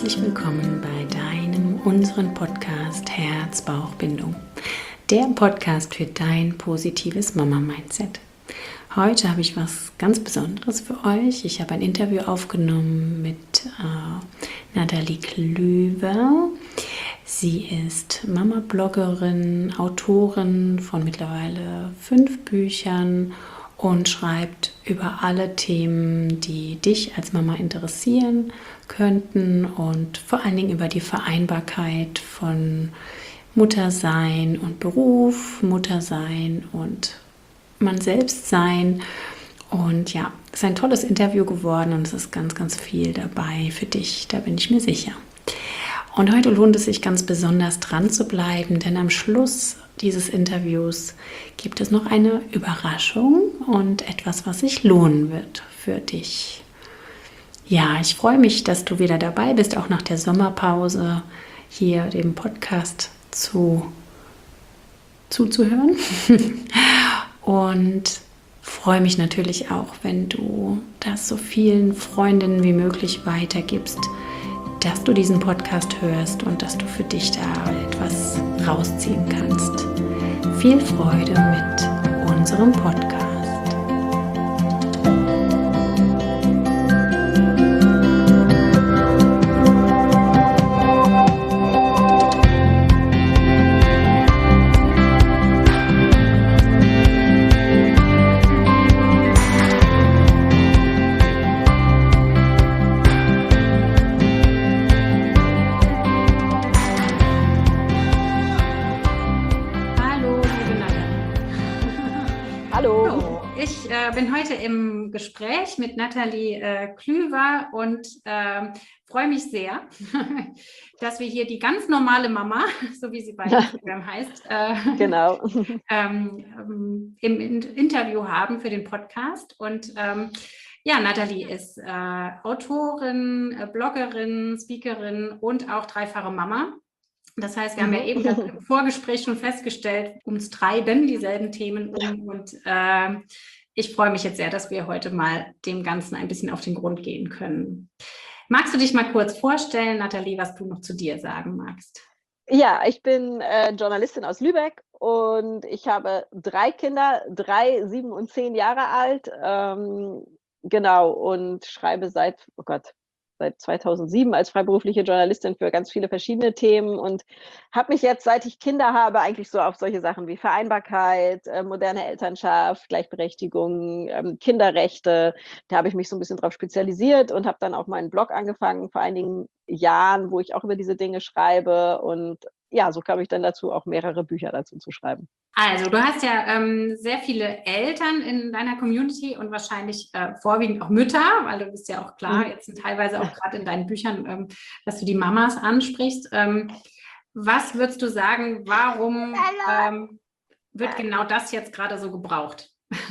herzlich willkommen bei unserem Podcast Herz-Bauch-Bindung, der Podcast für dein positives Mama-Mindset. Heute habe ich was ganz Besonderes für euch. Ich habe ein Interview aufgenommen mit Nathalie Klüver. Sie ist Mama-Bloggerin, Autorin von mittlerweile 5 Büchern und schreibt über alle Themen, die dich als Mama interessieren könnten und vor allen Dingen über die Vereinbarkeit von Muttersein und Beruf, Muttersein und man selbst sein. Und ja, es ist ein tolles Interview geworden und es ist ganz, ganz viel dabei für dich, da bin ich mir sicher. Und heute lohnt es sich ganz besonders dran zu bleiben, denn am Schluss dieses Interviews gibt es noch eine Überraschung und etwas, was sich lohnen wird für dich. Ja, ich freue mich, dass du wieder dabei bist, auch nach der Sommerpause hier dem Podcast zuzuhören. Und freue mich natürlich auch, wenn du das so vielen Freundinnen wie möglich weitergibst, dass du diesen Podcast hörst und dass du für dich da etwas rausziehen kannst. Viel Freude mit unserem Podcast. Ich bin heute im Gespräch mit Nathalie Klüver und freue mich sehr, dass wir hier die ganz normale Mama, so wie sie bei Instagram heißt, genau. Im Interview haben für den Podcast. Und ja, Nathalie ist Autorin, Bloggerin, Speakerin und auch dreifache Mama. Das heißt, wir haben ja eben im Vorgespräch schon festgestellt, uns treiben dieselben Themen um und ich freue mich jetzt sehr, dass wir heute mal dem Ganzen ein bisschen auf den Grund gehen können. Magst du dich mal kurz vorstellen, Nathalie, was du noch zu dir sagen magst? Ja, ich bin Journalistin aus Lübeck und ich habe 3 Kinder, 3, 7 und 10 Jahre alt, genau, und schreibe seit 2007 als freiberufliche Journalistin für ganz viele verschiedene Themen und habe mich jetzt, seit ich Kinder habe, eigentlich so auf solche Sachen wie Vereinbarkeit, moderne Elternschaft, Gleichberechtigung, Kinderrechte, da habe ich mich so ein bisschen drauf spezialisiert und habe dann auch meinen Blog angefangen vor einigen Jahren, wo ich auch über diese Dinge schreibe und ja, so kam ich dann dazu, auch mehrere Bücher dazu zu schreiben. Also, du hast ja sehr viele Eltern in deiner Community und wahrscheinlich vorwiegend auch Mütter, weil du bist ja auch klar, jetzt sind teilweise auch gerade in deinen Büchern, dass du die Mamas ansprichst. Was würdest du sagen, warum wird genau das jetzt gerade so gebraucht?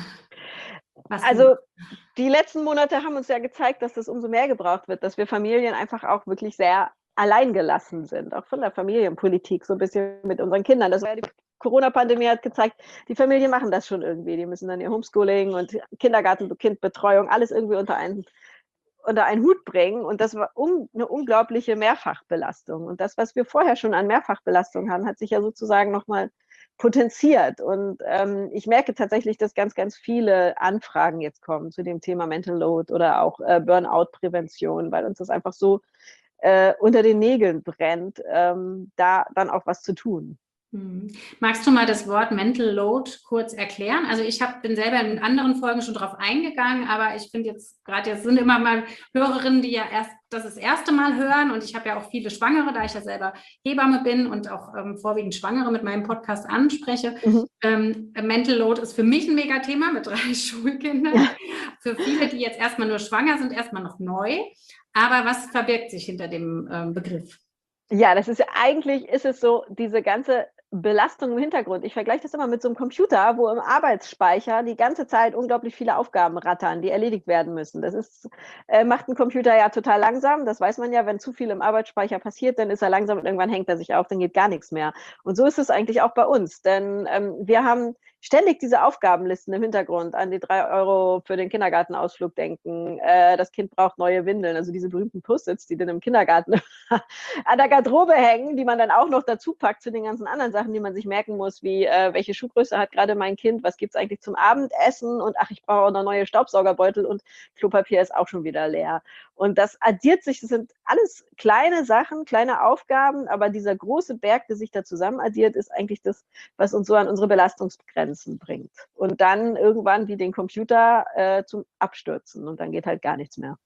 Also die letzten Monate haben uns ja gezeigt, dass das umso mehr gebraucht wird, dass wir Familien einfach auch wirklich sehr alleingelassen sind, auch von der Familienpolitik so ein bisschen mit unseren Kindern. Das war ja die Corona-Pandemie hat gezeigt, die Familien machen das schon irgendwie. Die müssen dann ihr Homeschooling und Kindergarten, Kindbetreuung, alles irgendwie unter einen Hut bringen. Und das war eine unglaubliche Mehrfachbelastung. Und das, was wir vorher schon an Mehrfachbelastung haben, hat sich ja sozusagen nochmal potenziert. Und ich merke tatsächlich, dass ganz, ganz viele Anfragen jetzt kommen zu dem Thema Mental Load oder auch Burnout-Prävention, weil uns das einfach so unter den Nägeln brennt, da dann auch was zu tun. Magst du mal das Wort Mental Load kurz erklären? Also ich bin selber in anderen Folgen schon drauf eingegangen, aber ich finde jetzt sind immer mal Hörerinnen, die ja erst das erste Mal hören und ich habe ja auch viele Schwangere, da ich ja selber Hebamme bin und auch vorwiegend Schwangere mit meinem Podcast anspreche. Mental Load ist für mich ein Mega-Thema mit 3 Schulkindern. Ja. Für viele, die jetzt erstmal nur schwanger sind, erstmal noch neu. Aber was verbirgt sich hinter dem Begriff? Ja, eigentlich ist es so, diese ganze Belastung im Hintergrund. Ich vergleiche das immer mit so einem Computer, wo im Arbeitsspeicher die ganze Zeit unglaublich viele Aufgaben rattern, die erledigt werden müssen. Das macht ein Computer ja total langsam. Das weiß man ja, wenn zu viel im Arbeitsspeicher passiert, dann ist er langsam und irgendwann hängt er sich auf, dann geht gar nichts mehr. Und so ist es eigentlich auch bei uns, denn wir haben ständig diese Aufgabenlisten im Hintergrund, an die 3 € für den Kindergartenausflug denken. Das Kind braucht neue Windeln, also diese berühmten Post-its, die dann im Kindergarten an der Garderobe hängen, die man dann auch noch dazu packt zu den ganzen anderen Sachen, die man sich merken muss, wie welche Schuhgröße hat gerade mein Kind, was gibt es eigentlich zum Abendessen und ach, ich brauche auch noch neue Staubsaugerbeutel und Klopapier ist auch schon wieder leer. Und das addiert sich, das sind alles kleine Sachen, kleine Aufgaben, aber dieser große Berg, der sich da zusammen addiert, ist eigentlich das, was uns so an unsere Belastungsgrenzen bringt. Und dann irgendwann wie den Computer zum Abstürzen und dann geht halt gar nichts mehr.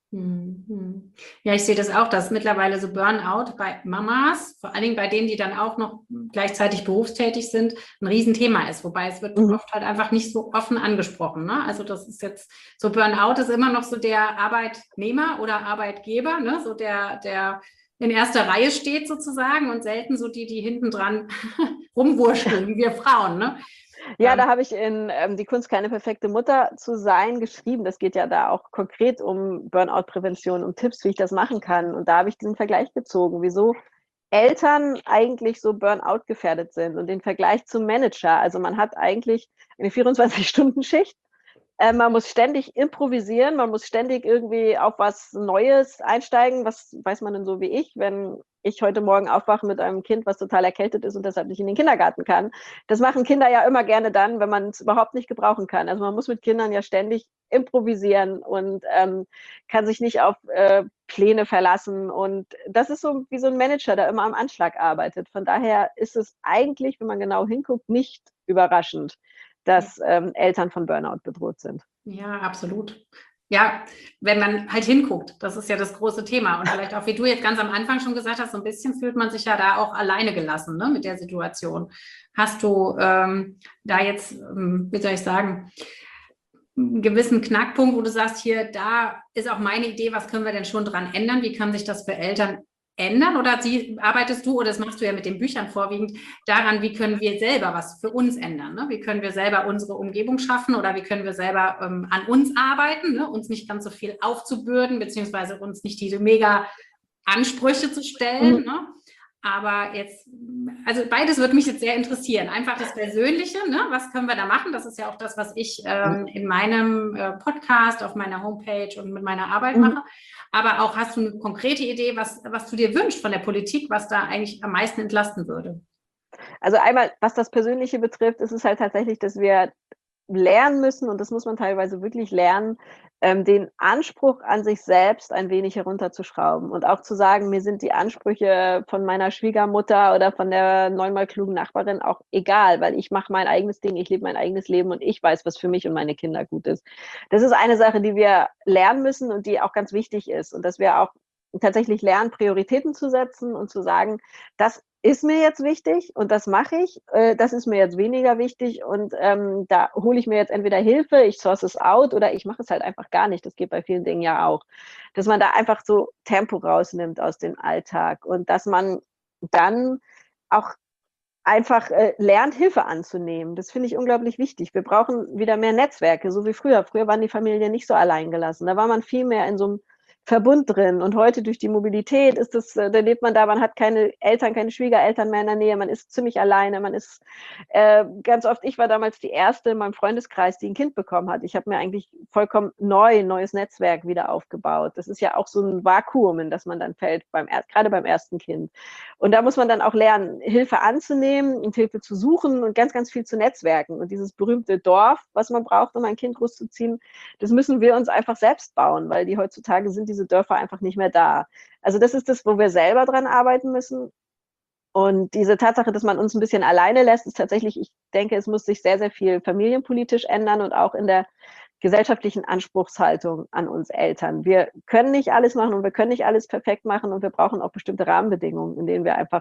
Ja, ich sehe das auch, dass mittlerweile so Burnout bei Mamas, vor allen Dingen bei denen, die dann auch noch gleichzeitig berufstätig sind, ein Riesenthema ist. Wobei es wird oft halt einfach nicht so offen angesprochen. Ne? Also das ist jetzt, so Burnout ist immer noch so der Arbeitnehmer oder Arbeitgeber, ne? So der in erster Reihe steht sozusagen und selten so die hinten dran rumwurschteln, wir Frauen, ne? Ja, da habe ich in Die Kunst, keine perfekte Mutter zu sein geschrieben. Das geht ja da auch konkret um Burnout-Prävention, um Tipps, wie ich das machen kann. Und da habe ich diesen Vergleich gezogen, wieso Eltern eigentlich so Burnout gefährdet sind und den Vergleich zum Manager. Also man hat eigentlich eine 24-Stunden-Schicht. Man muss ständig improvisieren, man muss ständig irgendwie auf was Neues einsteigen. Was weiß man denn so wie ich, wenn ich heute Morgen aufwache mit einem Kind, was total erkältet ist und deshalb nicht in den Kindergarten kann? Das machen Kinder ja immer gerne dann, wenn man es überhaupt nicht gebrauchen kann. Also man muss mit Kindern ja ständig improvisieren und kann sich nicht auf Pläne verlassen. Und das ist so wie so ein Manager, der immer am Anschlag arbeitet. Von daher ist es eigentlich, wenn man genau hinguckt, nicht überraschend, dass Eltern von Burnout bedroht sind. Ja, absolut. Ja, wenn man halt hinguckt, das ist ja das große Thema. Und vielleicht auch, wie du jetzt ganz am Anfang schon gesagt hast, so ein bisschen fühlt man sich ja da auch alleine gelassen, ne, mit der Situation. Hast du da jetzt, wie soll ich sagen, einen gewissen Knackpunkt, wo du sagst, hier, da ist auch meine Idee, was können wir denn schon dran ändern? Wie kann sich das für Eltern ändern? Oder arbeitest du, oder das machst du ja mit den Büchern vorwiegend, daran, wie können wir selber was für uns ändern? Ne? Wie können wir selber unsere Umgebung schaffen oder wie können wir selber an uns arbeiten, ne? Uns nicht ganz so viel aufzubürden, beziehungsweise uns nicht diese mega Ansprüche zu stellen. Ne? Aber jetzt, also beides würde mich jetzt sehr interessieren. Einfach das Persönliche, ne? Was können wir da machen? Das ist ja auch das, was ich in meinem Podcast, auf meiner Homepage und mit meiner Arbeit mache. Aber auch, hast du eine konkrete Idee, was du dir wünschst von der Politik, was da eigentlich am meisten entlasten würde? Also einmal, was das Persönliche betrifft, ist es halt tatsächlich, dass wir lernen müssen, und das muss man teilweise wirklich lernen, den Anspruch an sich selbst ein wenig herunterzuschrauben und auch zu sagen, mir sind die Ansprüche von meiner Schwiegermutter oder von der neunmal klugen Nachbarin auch egal, weil ich mache mein eigenes Ding, ich lebe mein eigenes Leben und ich weiß, was für mich und meine Kinder gut ist. Das ist eine Sache, die wir lernen müssen und die auch ganz wichtig ist, und dass wir auch tatsächlich lernen, Prioritäten zu setzen und zu sagen, das ist mir jetzt wichtig und das mache ich, das ist mir jetzt weniger wichtig und da hole ich mir jetzt entweder Hilfe, ich source es out oder ich mache es halt einfach gar nicht. Das geht bei vielen Dingen ja auch. Dass man da einfach so Tempo rausnimmt aus dem Alltag und dass man dann auch einfach lernt, Hilfe anzunehmen. Das finde ich unglaublich wichtig. Wir brauchen wieder mehr Netzwerke, so wie früher. Früher waren die Familien nicht so alleingelassen. Da war man viel mehr in so einem Verbund drin. Und heute durch die Mobilität ist es, da lebt man da, man hat keine Eltern, keine Schwiegereltern mehr in der Nähe, man ist ziemlich alleine, man ist ganz oft, ich war damals die Erste in meinem Freundeskreis, die ein Kind bekommen hat. Ich habe mir eigentlich vollkommen ein neues Netzwerk wieder aufgebaut. Das ist ja auch so ein Vakuum, in das man dann fällt, gerade beim ersten Kind. Und da muss man dann auch lernen, Hilfe anzunehmen und Hilfe zu suchen und ganz, ganz viel zu netzwerken. Und dieses berühmte Dorf, was man braucht, um ein Kind großzuziehen, das müssen wir uns einfach selbst bauen, weil die heutzutage sind diese Dörfer einfach nicht mehr da. Also das ist das, wo wir selber dran arbeiten müssen. Und diese Tatsache, dass man uns ein bisschen alleine lässt, ist tatsächlich, ich denke, es muss sich sehr, sehr viel familienpolitisch ändern und auch in der gesellschaftlichen Anspruchshaltung an uns Eltern. Wir können nicht alles machen und wir können nicht alles perfekt machen und wir brauchen auch bestimmte Rahmenbedingungen, in denen wir einfach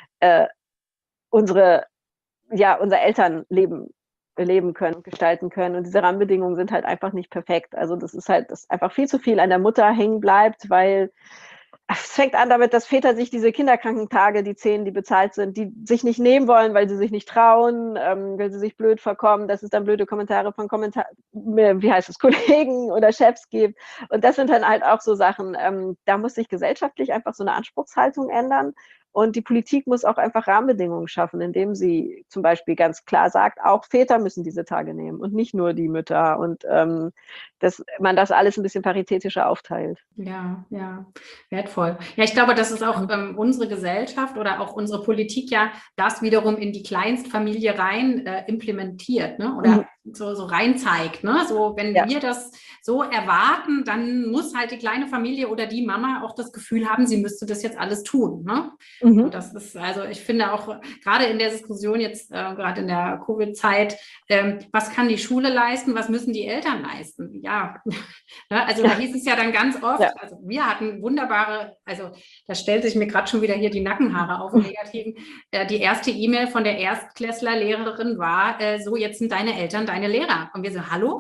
unser Elternleben leben können, gestalten können. Und diese Rahmenbedingungen sind halt einfach nicht perfekt. Also das ist halt, dass einfach viel zu viel an der Mutter hängen bleibt, weil Es fängt an damit, dass Väter sich diese Kinderkrankentage, die 10, die bezahlt sind, die sich nicht nehmen wollen, weil sie sich nicht trauen, weil sie sich blöd vorkommen, dass es dann blöde Kommentare von Kollegen oder Chefs gibt. Und das sind dann halt auch so Sachen, da muss sich gesellschaftlich einfach so eine Anspruchshaltung ändern. Und die Politik muss auch einfach Rahmenbedingungen schaffen, indem sie zum Beispiel ganz klar sagt, auch Väter müssen diese Tage nehmen und nicht nur die Mütter. Und dass man das alles ein bisschen paritätischer aufteilt. Ja, ja, wertvoll. Ja, ich glaube, das ist auch unsere Gesellschaft oder auch unsere Politik ja das wiederum in die Kleinstfamilie rein implementiert, ne? Oder so rein zeigt. Ne? So, wenn wir das so erwarten, dann muss halt die kleine Familie oder die Mama auch das Gefühl haben, sie müsste das jetzt alles tun. Ne? Und das ist, also ich finde auch gerade in der Diskussion jetzt, gerade in der Covid-Zeit, was kann die Schule leisten, was müssen die Eltern leisten? Ja, also da hieß es ja dann ganz oft, also wir hatten wunderbare, also da stellt sich mir gerade schon wieder hier die Nackenhaare auf im Negativen. Die erste E-Mail von der Erstklässler-Lehrerin war, so jetzt sind deine Eltern deine Lehrer. Und wir so, hallo?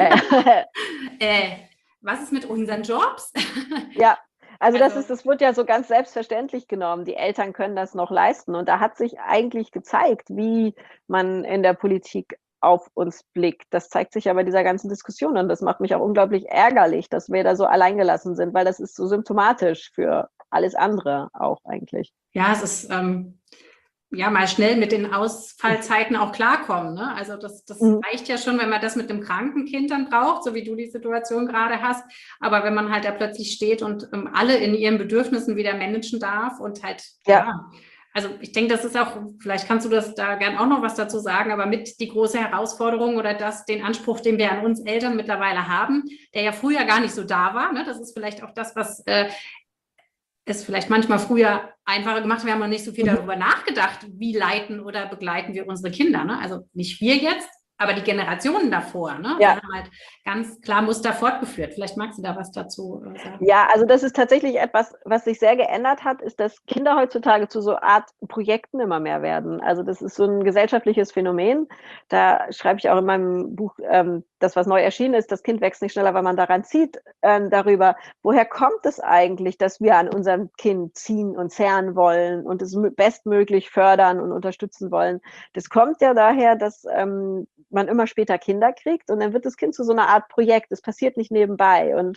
Was ist mit unseren Jobs? Ja, also das wird ja so ganz selbstverständlich genommen. Die Eltern können das noch leisten. Und da hat sich eigentlich gezeigt, wie man in der Politik auf uns blickt. Das zeigt sich aber dieser ganzen Diskussion und das macht mich auch unglaublich ärgerlich, dass wir da so alleingelassen sind, weil das ist so symptomatisch für alles andere auch eigentlich. Ja, es ist ja mal schnell mit den Ausfallzeiten auch klarkommen. Ne? Also das reicht ja schon, wenn man das mit dem kranken Kind dann braucht, so wie du die Situation gerade hast. Aber wenn man halt da plötzlich steht und alle in ihren Bedürfnissen wieder managen darf und halt, also ich denke, das ist auch, vielleicht kannst du das da gern auch noch was dazu sagen, aber mit die große Herausforderung oder den Anspruch, den wir an uns Eltern mittlerweile haben, der ja früher gar nicht so da war. Ne? Das ist vielleicht auch das, was es vielleicht manchmal früher einfacher gemacht. Wir haben noch nicht so viel darüber nachgedacht, wie leiten oder begleiten wir unsere Kinder. Ne? Also nicht wir jetzt, aber die Generationen davor. Ne? Die haben halt ganz klar Muster fortgeführt. Vielleicht magst du da was dazu sagen. Ja, also das ist tatsächlich etwas, was sich sehr geändert hat, ist, dass Kinder heutzutage zu so Art Projekten immer mehr werden. Also das ist so ein gesellschaftliches Phänomen. Da schreibe ich auch in meinem Buch, das, was neu erschienen ist, das Kind wächst nicht schneller, weil man daran zieht, darüber, woher kommt es eigentlich, dass wir an unserem Kind ziehen und zehren wollen und es bestmöglich fördern und unterstützen wollen. Das kommt ja daher, dass man immer später Kinder kriegt und dann wird das Kind zu so einer Art Projekt. Es passiert nicht nebenbei und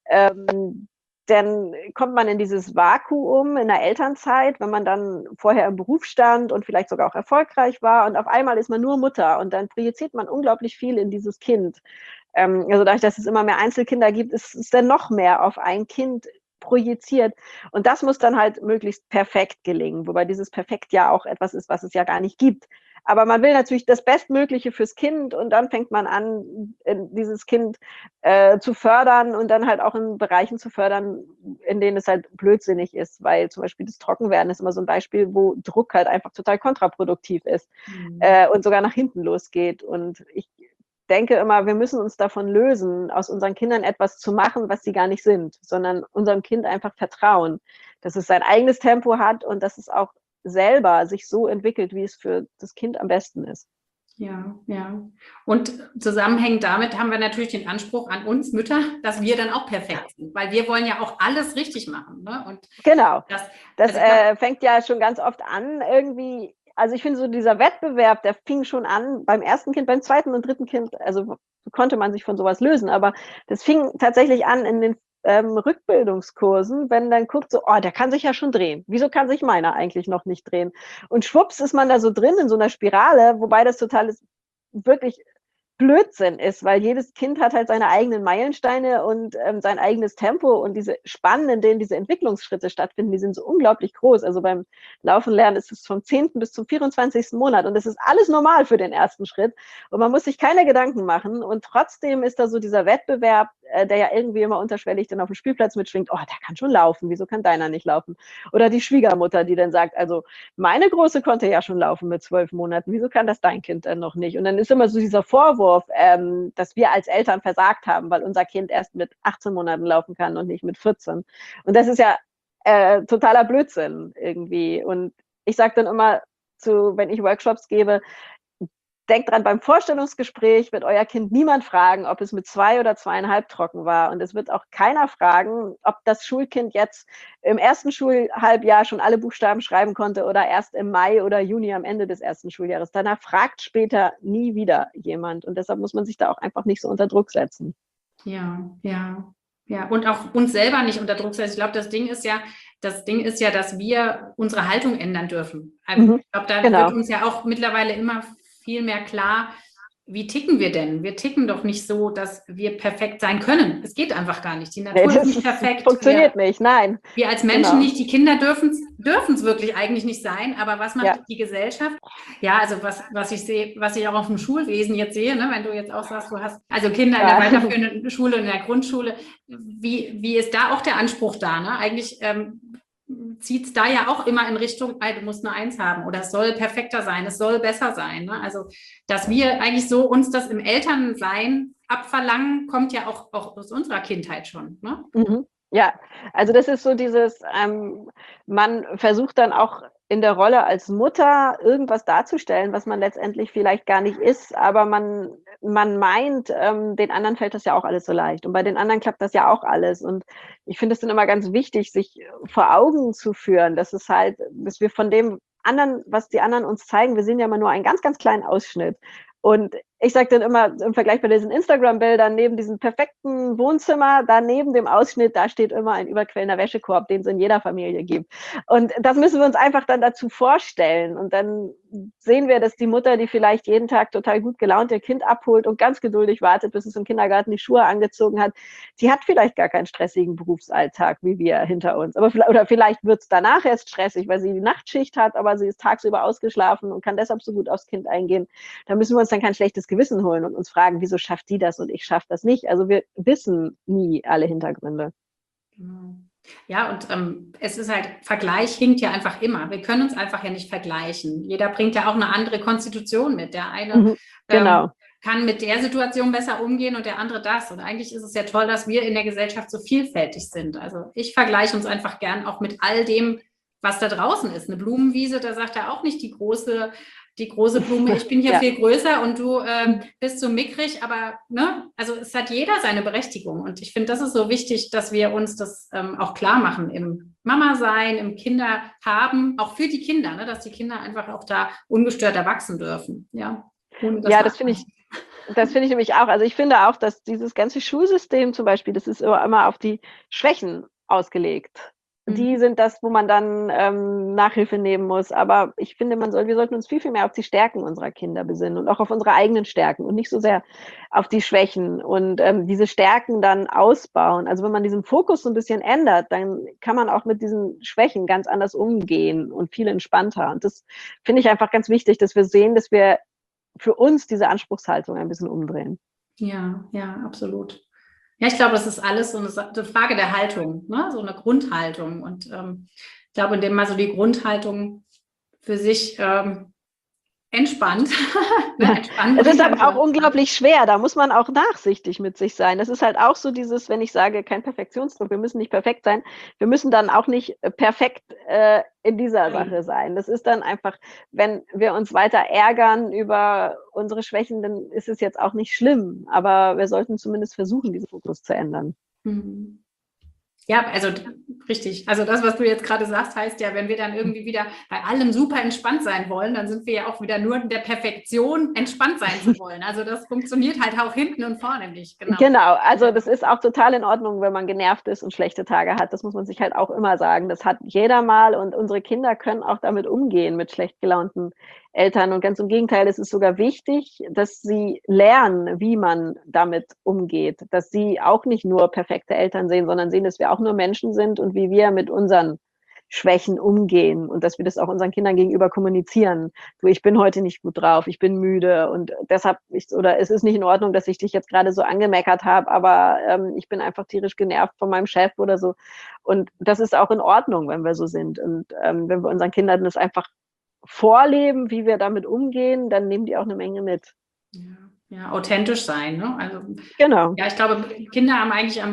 dann kommt man in dieses Vakuum in der Elternzeit, wenn man dann vorher im Beruf stand und vielleicht sogar auch erfolgreich war und auf einmal ist man nur Mutter und dann projiziert man unglaublich viel in dieses Kind. Also dadurch, dass es immer mehr Einzelkinder gibt, ist es dann noch mehr auf ein Kind projiziert und das muss dann halt möglichst perfekt gelingen, wobei dieses Perfekt ja auch etwas ist, was es ja gar nicht gibt. Aber man will natürlich das Bestmögliche fürs Kind und dann fängt man an, dieses Kind zu fördern und dann halt auch in Bereichen zu fördern, in denen es halt blödsinnig ist, weil zum Beispiel das Trockenwerden ist immer so ein Beispiel, wo Druck halt einfach total kontraproduktiv ist und sogar nach hinten losgeht. Und ich denke immer, wir müssen uns davon lösen, aus unseren Kindern etwas zu machen, was sie gar nicht sind, sondern unserem Kind einfach vertrauen, dass es sein eigenes Tempo hat und dass es auch selber sich so entwickelt, wie es für das Kind am besten ist. Ja, ja. Und zusammenhängend damit haben wir natürlich den Anspruch an uns Mütter, dass wir dann auch perfekt sind, weil wir wollen ja auch alles richtig machen. Ne? Und genau. Das fängt ja schon ganz oft an irgendwie. Also ich finde so dieser Wettbewerb, der fing schon an beim ersten Kind, beim zweiten und dritten Kind, also konnte man sich von sowas lösen, aber das fing tatsächlich an in den Rückbildungskursen, wenn dann guckt so, oh, der kann sich ja schon drehen. Wieso kann sich meiner eigentlich noch nicht drehen? Und schwupps ist man da so drin in so einer Spirale, wobei das total ist, wirklich Blödsinn ist, weil jedes Kind hat halt seine eigenen Meilensteine und sein eigenes Tempo und diese Spannen, in denen diese Entwicklungsschritte stattfinden, die sind so unglaublich groß. Also beim Laufen lernen ist es vom 10. bis zum 24. Monat und das ist alles normal für den ersten Schritt und man muss sich keine Gedanken machen und trotzdem ist da so dieser Wettbewerb, der ja irgendwie immer unterschwellig dann auf dem Spielplatz mitschwingt, oh, der kann schon laufen, wieso kann deiner nicht laufen? Oder die Schwiegermutter, die dann sagt, also meine Große konnte ja schon laufen mit 12 Monaten, wieso kann das dein Kind dann noch nicht? Und dann ist immer so dieser Vorwurf, dass wir als Eltern versagt haben, weil unser Kind erst mit 18 Monaten laufen kann und nicht mit 14. Und das ist ja totaler Blödsinn irgendwie. Und ich sage dann immer, wenn ich Workshops gebe, denkt dran, beim Vorstellungsgespräch wird euer Kind niemand fragen, ob es mit 2 oder 2,5 trocken war. Und es wird auch keiner fragen, ob das Schulkind jetzt im ersten Schulhalbjahr schon alle Buchstaben schreiben konnte oder erst im Mai oder Juni am Ende des ersten Schuljahres. Danach fragt später nie wieder jemand. Und deshalb muss man sich da auch einfach nicht so unter Druck setzen. Ja, ja. Ja, und auch uns selber nicht unter Druck setzen. Ich glaube, das Ding ist ja, dass wir unsere Haltung ändern dürfen. Also ich glaube, da wird uns ja auch mittlerweile immer viel mehr klar, wie ticken wir denn? Wir ticken doch nicht so, dass wir perfekt sein können. Es geht einfach gar nicht. Die Natur ist nicht perfekt. Funktioniert nicht, nein. Wir als Menschen nicht, die Kinder dürfen es wirklich eigentlich nicht sein, aber was macht die Gesellschaft? Ja, also was ich sehe, was ich auch auf dem Schulwesen jetzt sehe, ne, wenn du jetzt auch sagst, du hast also Kinder in der weiterführenden Schule, in der Grundschule, wie ist da auch der Anspruch da? Ne? Eigentlich zieht es da ja auch immer in Richtung, du musst eine 1 haben oder es soll perfekter sein, es soll besser sein. Ne? Also, dass wir eigentlich so uns das im Elternsein abverlangen, kommt ja auch aus unserer Kindheit schon. Ne? Ja, also das ist so dieses, man versucht dann auch in der Rolle als Mutter irgendwas darzustellen, was man letztendlich vielleicht gar nicht ist, aber man meint, den anderen fällt das ja auch alles so leicht und bei den anderen klappt das ja auch alles und ich finde es dann immer ganz wichtig, sich vor Augen zu führen, dass wir von dem anderen, was die anderen uns zeigen, wir sehen ja immer nur einen ganz, ganz kleinen Ausschnitt und ich sage dann immer im Vergleich bei diesen Instagram-Bildern, neben diesem perfekten Wohnzimmer, da neben dem Ausschnitt, da steht immer ein überquellender Wäschekorb, den es in jeder Familie gibt. Und das müssen wir uns einfach dann dazu vorstellen. Und dann sehen wir, dass die Mutter, die vielleicht jeden Tag total gut gelaunt ihr Kind abholt und ganz geduldig wartet, bis es im Kindergarten die Schuhe angezogen hat, die hat vielleicht gar keinen stressigen Berufsalltag wie wir hinter uns. Oder vielleicht wird es danach erst stressig, weil sie die Nachtschicht hat, aber sie ist tagsüber ausgeschlafen und kann deshalb so gut aufs Kind eingehen. Da müssen wir uns dann kein schlechtes Gewissen holen und uns fragen, wieso schafft die das und ich schaffe das nicht. Also wir wissen nie alle Hintergründe. Ja, und es ist halt, Vergleich hinkt ja einfach immer. Wir können uns einfach ja nicht vergleichen. Jeder bringt ja auch eine andere Konstitution mit. Der eine kann mit der Situation besser umgehen und der andere das. Und eigentlich ist es ja toll, dass wir in der Gesellschaft so vielfältig sind. Also ich vergleiche uns einfach gern auch mit all dem, was da draußen ist. Eine Blumenwiese, da sagt er auch nicht die große Blume, ich bin hier viel größer und du bist so mickrig, aber ne, also es hat jeder seine Berechtigung und ich finde, das ist so wichtig, dass wir uns das auch klar machen im Mama-Sein, im Kinder haben, auch für die Kinder, ne, dass die Kinder einfach auch da ungestört erwachsen dürfen. Ja, das finde ich nämlich auch. Also ich finde auch, dass dieses ganze Schulsystem zum Beispiel, das ist immer auf die Schwächen ausgelegt. Die sind das, wo man dann Nachhilfe nehmen muss. Aber ich finde, wir sollten uns viel, viel mehr auf die Stärken unserer Kinder besinnen und auch auf unsere eigenen Stärken und nicht so sehr auf die Schwächen und diese Stärken dann ausbauen. Also wenn man diesen Fokus so ein bisschen ändert, dann kann man auch mit diesen Schwächen ganz anders umgehen und viel entspannter. Und das finde ich einfach ganz wichtig, dass wir sehen, dass wir für uns diese Anspruchshaltung ein bisschen umdrehen. Ja, absolut. Ja, ich glaube, das ist alles so eine Frage der Haltung, ne? So eine Grundhaltung. Und ich glaube, indem man so die Grundhaltung für sich entspannt. Es ist aber auch unglaublich schwer. Da muss man auch nachsichtig mit sich sein. Das ist halt auch so dieses, wenn ich sage, kein Perfektionsdruck, wir müssen nicht perfekt sein. Wir müssen dann auch nicht perfekt in dieser Sache sein. Das ist dann einfach, wenn wir uns weiter ärgern über unsere Schwächen, dann ist es jetzt auch nicht schlimm. Aber wir sollten zumindest versuchen, diesen Fokus zu ändern. Ja, also richtig. Also das, was du jetzt gerade sagst, heißt ja, wenn wir dann irgendwie wieder bei allem super entspannt sein wollen, dann sind wir ja auch wieder nur in der Perfektion, entspannt sein zu wollen. Also das funktioniert halt auch hinten und vorne nicht. Genau, also das ist auch total in Ordnung, wenn man genervt ist und schlechte Tage hat. Das muss man sich halt auch immer sagen. Das hat jeder mal und unsere Kinder können auch damit umgehen, mit schlecht gelaunten Eltern. Und ganz im Gegenteil, es ist sogar wichtig, dass sie lernen, wie man damit umgeht. Dass sie auch nicht nur perfekte Eltern sehen, sondern sehen, dass wir auch nur Menschen sind und wie wir mit unseren Schwächen umgehen und dass wir das auch unseren Kindern gegenüber kommunizieren. Du, ich bin heute nicht gut drauf, ich bin müde und deshalb, es ist nicht in Ordnung, dass ich dich jetzt gerade so angemeckert habe, aber ich bin einfach tierisch genervt von meinem Chef oder so. Und das ist auch in Ordnung, wenn wir so sind. Und wenn wir unseren Kindern das einfach vorleben, wie wir damit umgehen, dann nehmen die auch eine Menge mit. Ja, authentisch sein, ne? Also, genau. Ja, ich glaube, Kinder haben eigentlich am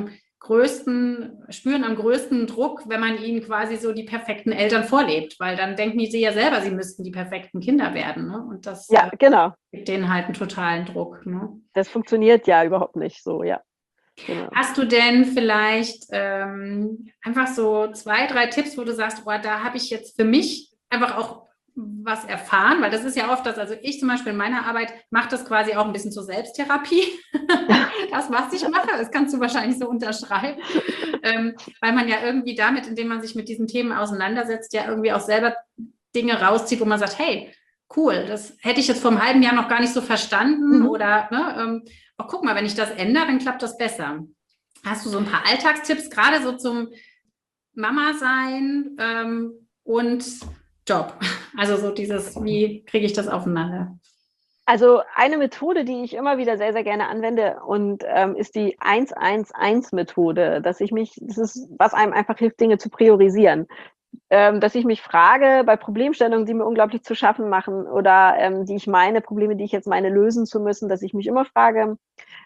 spüren am größten Druck, wenn man ihnen quasi so die perfekten Eltern vorlebt, weil dann denken die ja selber, sie müssten die perfekten Kinder werden. Ne? Und das Ja, genau. gibt denen halt einen totalen Druck. Ne? Das funktioniert ja überhaupt nicht so, ja. Genau. Hast du denn vielleicht einfach so 2, 3 Tipps, wo du sagst, oh, da habe ich jetzt für mich einfach auch was erfahren, weil das ist ja oft das, also ich zum Beispiel in meiner Arbeit mache das quasi auch ein bisschen zur Selbsttherapie. Das, was ich mache, das kannst du wahrscheinlich so unterschreiben, weil man ja irgendwie damit, indem man sich mit diesen Themen auseinandersetzt, ja irgendwie auch selber Dinge rauszieht, wo man sagt, hey, cool, das hätte ich jetzt vor einem halben Jahr noch gar nicht so verstanden oder, ne, oh, guck mal, wenn ich das ändere, dann klappt das besser. Hast du so ein paar Alltagstipps, gerade so zum Mama sein und Job? Also so dieses, wie kriege ich das aufeinander? Also eine Methode, die ich immer wieder sehr, sehr gerne anwende und ist die 1-1-1-Methode, das ist, was einem einfach hilft, Dinge zu priorisieren. Dass ich mich frage, bei Problemstellungen, die mir unglaublich zu schaffen machen oder Probleme, die ich jetzt meine, lösen zu müssen, dass ich mich immer frage,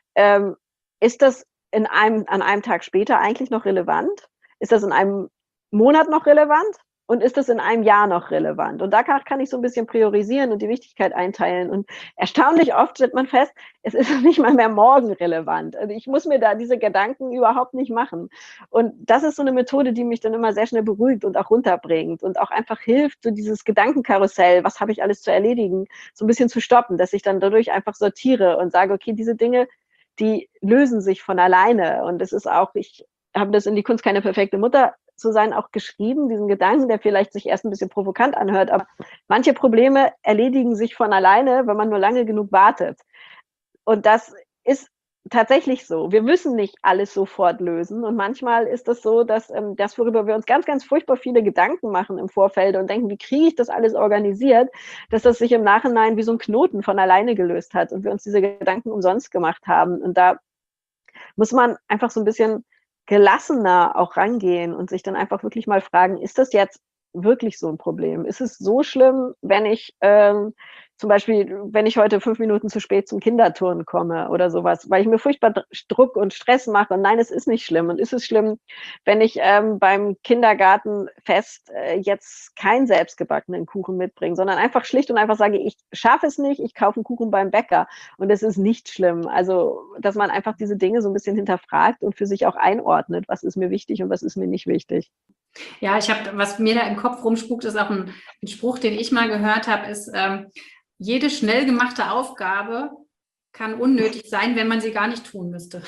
ist das an einem Tag später eigentlich noch relevant? Ist das in einem Monat noch relevant? Und ist das in einem Jahr noch relevant? Und da kann ich so ein bisschen priorisieren und die Wichtigkeit einteilen. Und erstaunlich oft stellt man fest, es ist nicht mal mehr morgen relevant. Also ich muss mir da diese Gedanken überhaupt nicht machen. Und das ist so eine Methode, die mich dann immer sehr schnell beruhigt und auch runterbringt und auch einfach hilft, so dieses Gedankenkarussell, was habe ich alles zu erledigen, so ein bisschen zu stoppen, dass ich dann dadurch einfach sortiere und sage, okay, diese Dinge, die lösen sich von alleine. Und es ist auch, ich habe das in die Kunst, keine perfekte Mutter zu sein, auch geschrieben, diesen Gedanken, der vielleicht sich erst ein bisschen provokant anhört, aber manche Probleme erledigen sich von alleine, wenn man nur lange genug wartet. Und das ist tatsächlich so. Wir müssen nicht alles sofort lösen. Und manchmal ist das so, dass das, worüber wir uns ganz, ganz furchtbar viele Gedanken machen im Vorfeld und denken, wie kriege ich das alles organisiert, dass das sich im Nachhinein wie so ein Knoten von alleine gelöst hat und wir uns diese Gedanken umsonst gemacht haben. Und da muss man einfach so ein bisschen gelassener auch rangehen und sich dann einfach wirklich mal fragen, ist das jetzt wirklich so ein Problem? Ist es so schlimm, wenn ich zum Beispiel, wenn ich heute 5 Minuten zu spät zum Kinderturnen komme oder sowas, weil ich mir furchtbar Druck und Stress mache? Und nein, es ist nicht schlimm. Und ist es schlimm, wenn ich beim Kindergartenfest jetzt keinen selbstgebackenen Kuchen mitbringe, sondern einfach schlicht und einfach sage, ich schaffe es nicht, ich kaufe einen Kuchen beim Bäcker und es ist nicht schlimm. Also, dass man einfach diese Dinge so ein bisschen hinterfragt und für sich auch einordnet, was ist mir wichtig und was ist mir nicht wichtig. Ja, was mir da im Kopf rumspukt, ist auch ein Spruch, den ich mal gehört habe, ist, jede schnell gemachte Aufgabe kann unnötig sein, wenn man sie gar nicht tun müsste.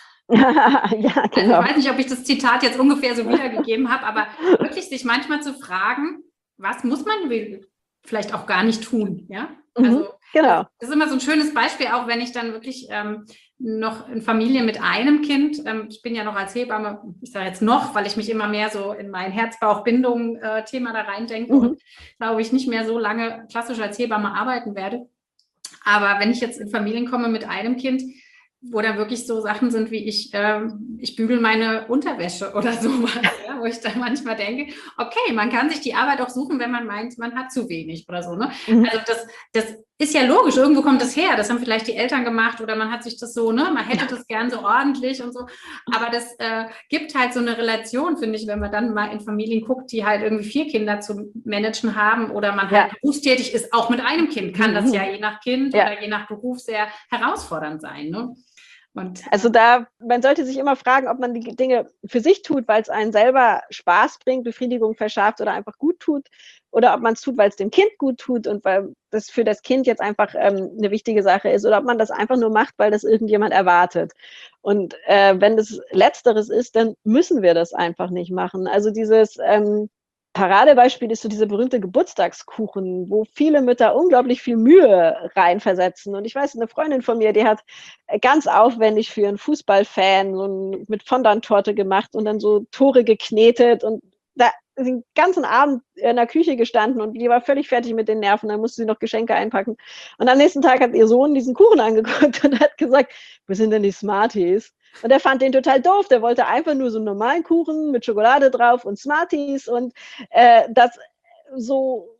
Ja, genau. Also ich weiß nicht, ob ich das Zitat jetzt ungefähr so wiedergegeben habe, aber wirklich sich manchmal zu fragen, was muss man vielleicht auch gar nicht tun, ja? Also genau. das ist immer so ein schönes Beispiel, auch wenn ich dann wirklich noch in Familie mit einem Kind, ich bin ja noch als Hebamme, ich sage jetzt noch, weil ich mich immer mehr so in mein Herz-Bauch-Bindung-Thema da reindenke und glaube ich nicht mehr so lange klassisch als Hebamme arbeiten werde. Aber wenn ich jetzt in Familien komme mit einem Kind, wo da wirklich so Sachen sind wie ich bügel meine Unterwäsche oder sowas, ja, wo ich dann manchmal denke, okay, man kann sich die Arbeit auch suchen, wenn man meint, man hat zu wenig oder so. Ne? Also das ist ja logisch, irgendwo kommt das her, das haben vielleicht die Eltern gemacht oder man hat sich das so, ne, man hätte das gern so ordentlich und so, aber das gibt halt so eine Relation, finde ich, wenn man dann mal in Familien guckt, die halt irgendwie 4 Kinder zu managen haben oder man halt berufstätig ist, auch mit einem Kind, kann das ja je nach Kind oder je nach Beruf sehr herausfordernd sein, ne? Also man sollte sich immer fragen, ob man die Dinge für sich tut, weil es einen selber Spaß bringt, Befriedigung verschafft oder einfach gut tut, oder ob man es tut, weil es dem Kind gut tut und weil das für das Kind jetzt einfach eine wichtige Sache ist, oder ob man das einfach nur macht, weil das irgendjemand erwartet. Und wenn das Letzteres ist, dann müssen wir das einfach nicht machen. Also dieses Paradebeispiel ist so dieser berühmte Geburtstagskuchen, wo viele Mütter unglaublich viel Mühe reinversetzen. Und ich weiß, eine Freundin von mir, die hat ganz aufwendig für einen Fußballfan so mit Fondant-Torte gemacht und dann so Tore geknetet und da den ganzen Abend in der Küche gestanden und die war völlig fertig mit den Nerven, dann musste sie noch Geschenke einpacken. Und am nächsten Tag hat ihr Sohn diesen Kuchen angeguckt und hat gesagt, wo sind denn die Smarties? Und er fand den total doof, der wollte einfach nur so einen normalen Kuchen mit Schokolade drauf und Smarties und das so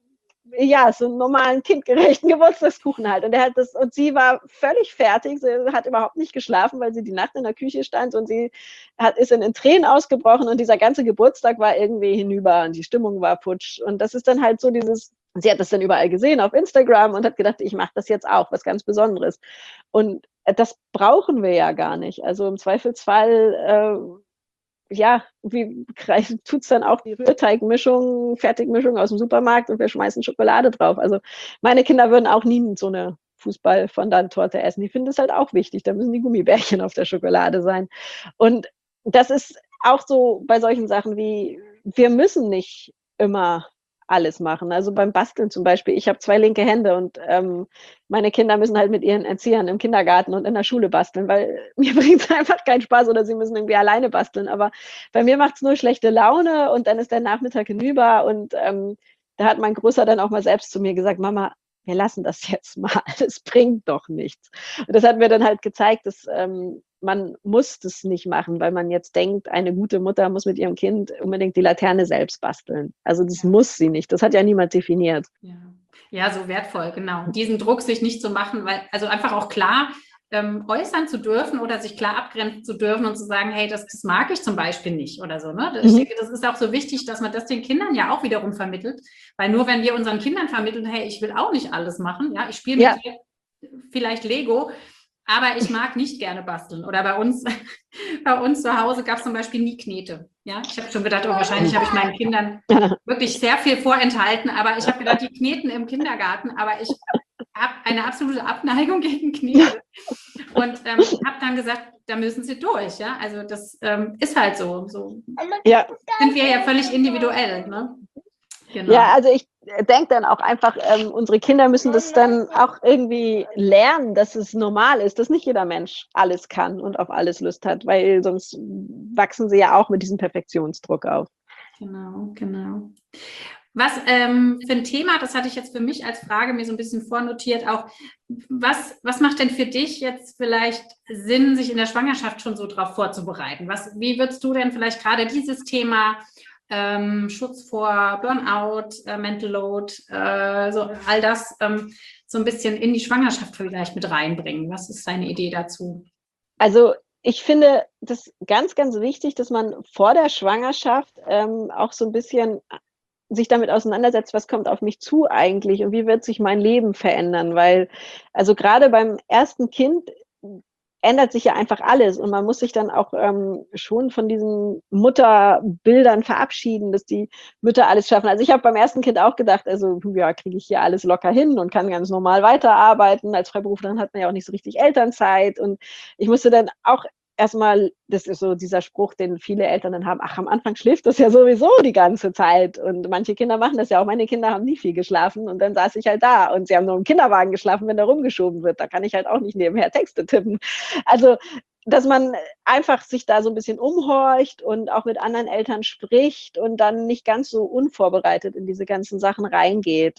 ja, so einen normalen, kindgerechten Geburtstagskuchen halt. Und sie war völlig fertig. Sie hat überhaupt nicht geschlafen, weil sie die Nacht in der Küche stand und ist in Tränen ausgebrochen und dieser ganze Geburtstag war irgendwie hinüber und die Stimmung war futsch. Und das ist dann halt so sie hat das dann überall gesehen auf Instagram und hat gedacht, ich mache das jetzt auch, was ganz Besonderes. Und das brauchen wir ja gar nicht. Also im Zweifelsfall, ja, wie tut's dann auch die Rührteigmischung, Fertigmischung aus dem Supermarkt und wir schmeißen Schokolade drauf. Also meine Kinder würden auch nie so eine Fußball-Fondant-Torte essen. Die finden es halt auch wichtig. Da müssen die Gummibärchen auf der Schokolade sein. Und das ist auch so bei solchen Sachen wie, wir müssen nicht immer alles machen. Also beim Basteln zum Beispiel. Ich habe 2 linke Hände und meine Kinder müssen halt mit ihren Erziehern im Kindergarten und in der Schule basteln, weil mir bringt es einfach keinen Spaß oder sie müssen irgendwie alleine basteln. Aber bei mir macht es nur schlechte Laune und dann ist der Nachmittag hinüber und da hat mein Großer dann auch mal selbst zu mir gesagt, Mama, wir lassen das jetzt mal, es bringt doch nichts. Und das hat mir dann halt gezeigt, dass man muss das nicht machen, weil man jetzt denkt, eine gute Mutter muss mit ihrem Kind unbedingt die Laterne selbst basteln. Also das muss sie nicht. Das hat ja niemand definiert. Ja. Ja, so wertvoll, genau. Diesen Druck sich nicht zu machen, weil, also einfach auch klar äußern zu dürfen oder sich klar abgrenzen zu dürfen und zu sagen, hey, das mag ich zum Beispiel nicht oder so. Ne? Ich denke, das ist auch so wichtig, dass man das den Kindern ja auch wiederum vermittelt, weil nur wenn wir unseren Kindern vermitteln, hey, ich will auch nicht alles machen, ja, ich spiele mit dir vielleicht Lego, aber ich mag nicht gerne basteln. Oder bei uns zu Hause gab es zum Beispiel nie Knete. Ja, ich habe schon gedacht, oh, wahrscheinlich habe ich meinen Kindern wirklich sehr viel vorenthalten, aber ich habe gedacht, die kneten im Kindergarten, aber ich habe eine absolute Abneigung gegen Knete und habe dann gesagt, da müssen sie durch. Ja, also das ist halt so. Ja. Sind wir ja völlig individuell. Ne? Genau. Ja, also ich denke dann auch einfach, unsere Kinder müssen das dann auch irgendwie lernen, dass es normal ist, dass nicht jeder Mensch alles kann und auf alles Lust hat, weil sonst wachsen sie ja auch mit diesem Perfektionsdruck auf. Genau. Was für ein Thema, das hatte ich jetzt für mich als Frage mir so ein bisschen vornotiert, auch was macht denn für dich jetzt vielleicht Sinn, sich in der Schwangerschaft schon so drauf vorzubereiten? Wie würdest du denn vielleicht gerade dieses Thema Schutz vor Burnout, Mental Load, so all das so ein bisschen in die Schwangerschaft vielleicht mit reinbringen? Was ist deine Idee dazu? Also ich finde das ganz, ganz wichtig, dass man vor der Schwangerschaft auch so ein bisschen sich damit auseinandersetzt, was kommt auf mich zu eigentlich und wie wird sich mein Leben verändern, weil also gerade beim ersten Kind ändert sich ja einfach alles und man muss sich dann auch schon von diesen Mutterbildern verabschieden, dass die Mütter alles schaffen. Also ich habe beim ersten Kind auch gedacht, also ja, kriege ich hier alles locker hin und kann ganz normal weiterarbeiten. Als Freiberuflerin hat man ja auch nicht so richtig Elternzeit und ich musste dann auch erstmal, das ist so dieser Spruch, den viele Eltern dann haben, ach, am Anfang schläft das ja sowieso die ganze Zeit und manche Kinder machen das ja auch, meine Kinder haben nie viel geschlafen und dann saß ich halt da und sie haben nur im Kinderwagen geschlafen, wenn da rumgeschoben wird, da kann ich halt auch nicht nebenher Texte tippen. Also, dass man einfach sich da so ein bisschen umhorcht und auch mit anderen Eltern spricht und dann nicht ganz so unvorbereitet in diese ganzen Sachen reingeht.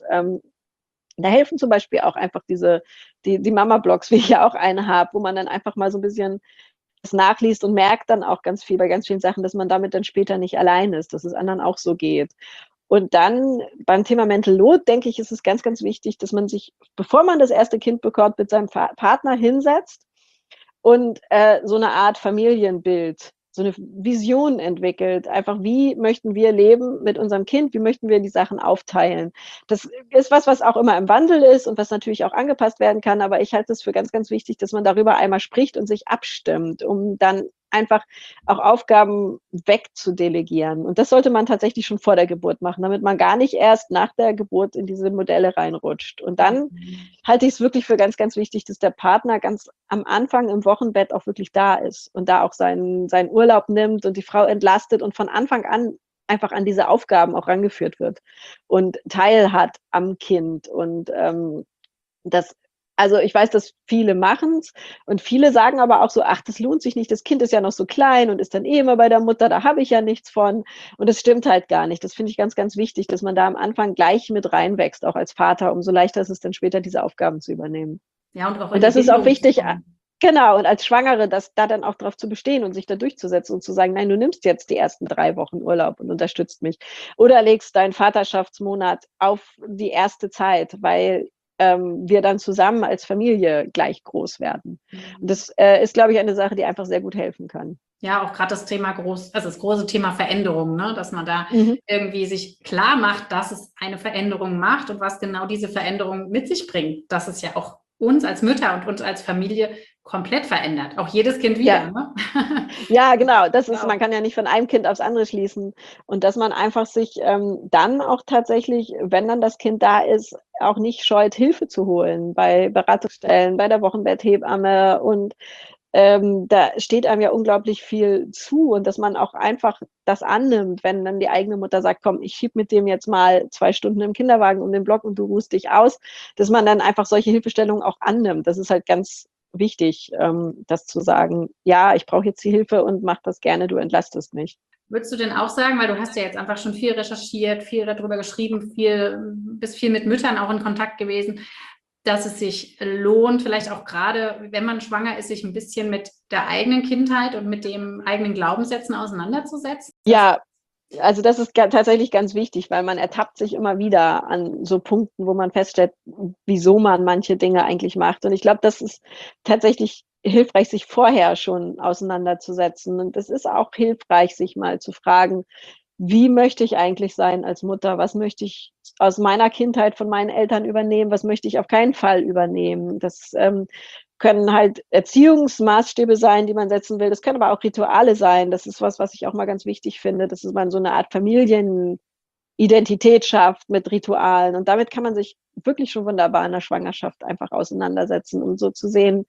Da helfen zum Beispiel auch einfach die Mama-Blogs, wie ich ja auch eine habe, wo man dann einfach mal so ein bisschen das nachliest und merkt dann auch ganz viel bei ganz vielen Sachen, dass man damit dann später nicht allein ist, dass es anderen auch so geht. Und dann beim Thema Mental Load, denke ich, ist es ganz, ganz wichtig, dass man sich, bevor man das erste Kind bekommt, mit seinem Partner hinsetzt und so eine Art Familienbild, so eine Vision entwickelt. Einfach, wie möchten wir leben mit unserem Kind? Wie möchten wir die Sachen aufteilen? Das ist was auch immer im Wandel ist und was natürlich auch angepasst werden kann. Aber ich halte es für ganz, ganz wichtig, dass man darüber einmal spricht und sich abstimmt, um dann einfach auch Aufgaben wegzudelegieren. Und das sollte man tatsächlich schon vor der Geburt machen, damit man gar nicht erst nach der Geburt in diese Modelle reinrutscht. Und dann halte ich es wirklich für ganz, ganz wichtig, dass der Partner ganz am Anfang im Wochenbett auch wirklich da ist und da auch seinen Urlaub nimmt und die Frau entlastet und von Anfang an einfach an diese Aufgaben auch rangeführt wird und teilhat am Kind. Und also ich weiß, dass viele machen es und viele sagen aber auch so, ach, das lohnt sich nicht, das Kind ist ja noch so klein und ist dann eh immer bei der Mutter, da habe ich ja nichts von. Und das stimmt halt gar nicht. Das finde ich ganz, ganz wichtig, dass man da am Anfang gleich mit reinwächst, auch als Vater, umso leichter ist es dann später, diese Aufgaben zu übernehmen. Ja, und auch und das ist auch wichtig. Genau, und als Schwangere, da dann auch drauf zu bestehen und sich da durchzusetzen und zu sagen, nein, du nimmst jetzt die ersten 3 Wochen Urlaub und unterstützt mich. Oder legst deinen Vaterschaftsmonat auf die erste Zeit, weil wir dann zusammen als Familie gleich groß werden. Und das ist, glaube ich, eine Sache, die einfach sehr gut helfen kann. Ja, auch gerade das Thema also das große Thema Veränderung, ne? Dass man da irgendwie sich klar macht, dass es eine Veränderung macht und was genau diese Veränderung mit sich bringt. Dass es ja auch uns als Mütter und uns als Familie komplett verändert. Auch jedes Kind wieder. Ja, ne? ja, genau. Man kann ja nicht von einem Kind aufs andere schließen. Und dass man einfach sich dann auch tatsächlich, wenn dann das Kind da ist, auch nicht scheut, Hilfe zu holen bei Beratungsstellen, bei der Wochenbetthebamme. Und da steht einem ja unglaublich viel zu. Und dass man auch einfach das annimmt, wenn dann die eigene Mutter sagt, komm, ich schieb mit dem jetzt mal 2 Stunden im Kinderwagen um den Block und du ruhst dich aus, dass man dann einfach solche Hilfestellungen auch annimmt. Das ist halt ganz wichtig, das zu sagen, ja, ich brauche jetzt die Hilfe und mach das gerne, du entlastest mich. Würdest du denn auch sagen, weil du hast ja jetzt einfach schon viel recherchiert, viel darüber geschrieben, bist viel mit Müttern auch in Kontakt gewesen, dass es sich lohnt, vielleicht auch gerade, wenn man schwanger ist, sich ein bisschen mit der eigenen Kindheit und mit den eigenen Glaubenssätzen auseinanderzusetzen? Ja, also das ist tatsächlich ganz wichtig, weil man ertappt sich immer wieder an so Punkten, wo man feststellt, wieso man manche Dinge eigentlich macht. Und ich glaube, das ist tatsächlich hilfreich, sich vorher schon auseinanderzusetzen. Und es ist auch hilfreich, sich mal zu fragen, wie möchte ich eigentlich sein als Mutter? Was möchte ich aus meiner Kindheit von meinen Eltern übernehmen? Was möchte ich auf keinen Fall übernehmen? Das können halt Erziehungsmaßstäbe sein, die man setzen will. Das können aber auch Rituale sein. Das ist was ich auch mal ganz wichtig finde, dass man so eine Art Familienidentität schafft mit Ritualen. Und damit kann man sich wirklich schon wunderbar in der Schwangerschaft einfach auseinandersetzen, um so zu sehen,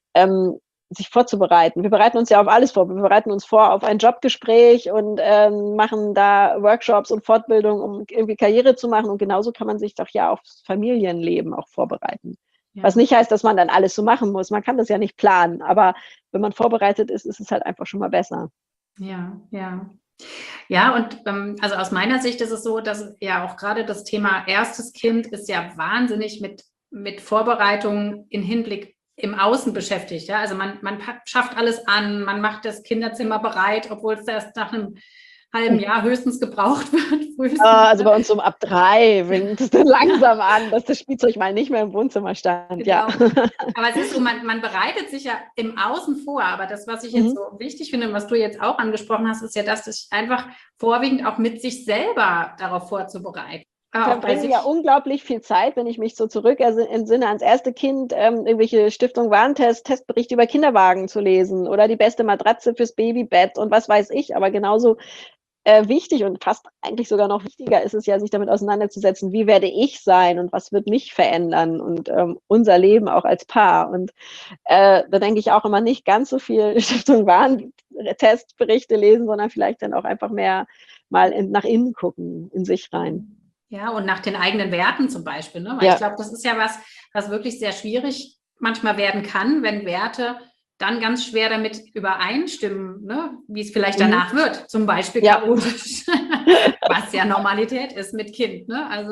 sich vorzubereiten. Wir bereiten uns ja auf alles vor. Wir bereiten uns vor auf ein Jobgespräch und machen da Workshops und Fortbildung, um irgendwie Karriere zu machen. Und genauso kann man sich doch ja aufs Familienleben auch vorbereiten. Ja. Was nicht heißt, dass man dann alles so machen muss. Man kann das ja nicht planen. Aber wenn man vorbereitet ist, ist es halt einfach schon mal besser. Ja, ja. Ja, und also aus meiner Sicht ist es so, dass ja auch gerade das Thema erstes Kind ist ja wahnsinnig mit Vorbereitungen im Hinblick im Außen beschäftigt. Ja? Also man schafft alles an, man macht das Kinderzimmer bereit, obwohl es erst nach einem halben Jahr höchstens gebraucht wird. Also bei uns ab 3 fängt es dann langsam an, dass das Spielzeug mal nicht mehr im Wohnzimmer stand. Genau. Ja. Aber es ist so, man bereitet sich ja im Außen vor. Aber das, was ich jetzt so wichtig finde und was du jetzt auch angesprochen hast, ist ja, dass sich einfach vorwiegend auch mit sich selber darauf vorzubereiten. Ich verbringe ja unglaublich viel Zeit, wenn ich mich so zurück entsinne ans erste Kind, irgendwelche Stiftung Warentest, Testberichte über Kinderwagen zu lesen oder die beste Matratze fürs Babybett und was weiß ich. Aber genauso wichtig und fast eigentlich sogar noch wichtiger ist es ja, sich damit auseinanderzusetzen, wie werde ich sein und was wird mich verändern und unser Leben auch als Paar. Und da denke ich auch immer nicht ganz so viel Stiftung Warentestberichte lesen, sondern vielleicht dann auch einfach mehr mal nach innen gucken, in sich rein. Ja, und nach den eigenen Werten zum Beispiel. Ne? Weil ich glaube, das ist ja was wirklich sehr schwierig manchmal werden kann, wenn Werte dann ganz schwer damit übereinstimmen, ne? Wie es vielleicht danach wird. Zum Beispiel chaotisch, was ja Normalität ist mit Kind. Ne? Also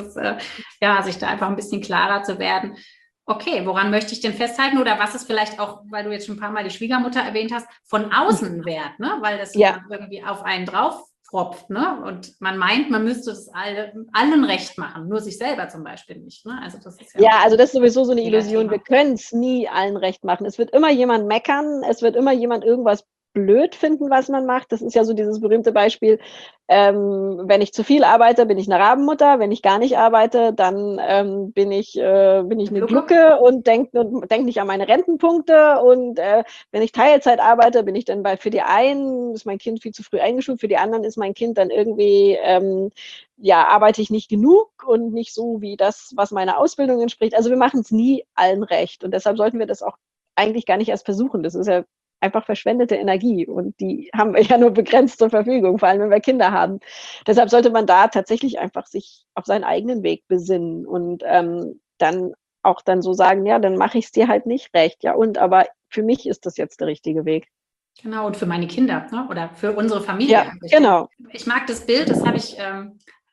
sich da einfach ein bisschen klarer zu werden. Okay, woran möchte ich denn festhalten? Oder was ist vielleicht auch, weil du jetzt schon ein paar Mal die Schwiegermutter erwähnt hast, von außen Wert, ne? Weil das irgendwie auf einen drauf tropft, ne? Und man meint, man müsste es allen recht machen, nur sich selber zum Beispiel nicht. Ne? Also das ist also das ist sowieso so eine Illusion. Wir können es nie allen recht machen. Es wird immer jemand meckern, es wird immer jemand irgendwas blöd finden, was man macht. Das ist ja so dieses berühmte Beispiel, wenn ich zu viel arbeite, bin ich eine Rabenmutter, wenn ich gar nicht arbeite, dann bin ich eine Glucke und denk nicht an meine Rentenpunkte und wenn ich Teilzeit arbeite, bin ich dann für die einen ist mein Kind viel zu früh eingeschult, für die anderen ist mein Kind dann irgendwie arbeite ich nicht genug und nicht so wie das, was meiner Ausbildung entspricht. Also wir machen es nie allen recht und deshalb sollten wir das auch eigentlich gar nicht erst versuchen. Das ist ja einfach verschwendete Energie und die haben wir ja nur begrenzt zur Verfügung, vor allem wenn wir Kinder haben. Deshalb sollte man da tatsächlich einfach sich auf seinen eigenen Weg besinnen und dann auch dann so sagen, ja, dann mache ich es dir halt nicht recht. Ja, aber für mich ist das jetzt der richtige Weg. Genau, und für meine Kinder, ne? Oder für unsere Familie. Ja, genau. Ich mag das Bild, das habe ich